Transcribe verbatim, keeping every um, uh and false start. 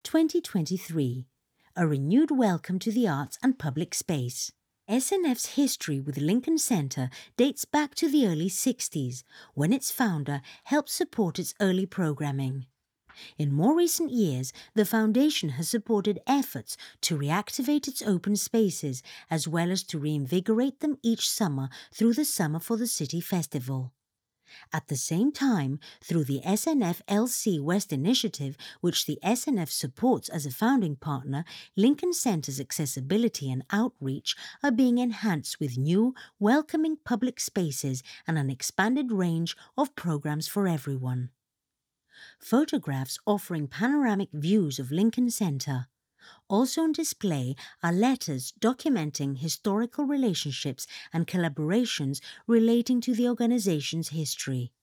twenty twenty-three, a renewed welcome to the arts and public space. S N F's history with Lincoln Center dates back to the early sixties, when its founder helped support its early programming. In more recent years, the foundation has supported efforts to reactivate its open spaces as well as to reinvigorate them each summer through the Summer for the City Festival. At the same time, through the S N F L C West initiative, which the S N F supports as a founding partner, Lincoln Center's accessibility and outreach are being enhanced with new, welcoming public spaces and an expanded range of programs for everyone. Photographs offering panoramic views of Lincoln Center. Also on display are letters documenting historical relationships and collaborations relating to the organization's history.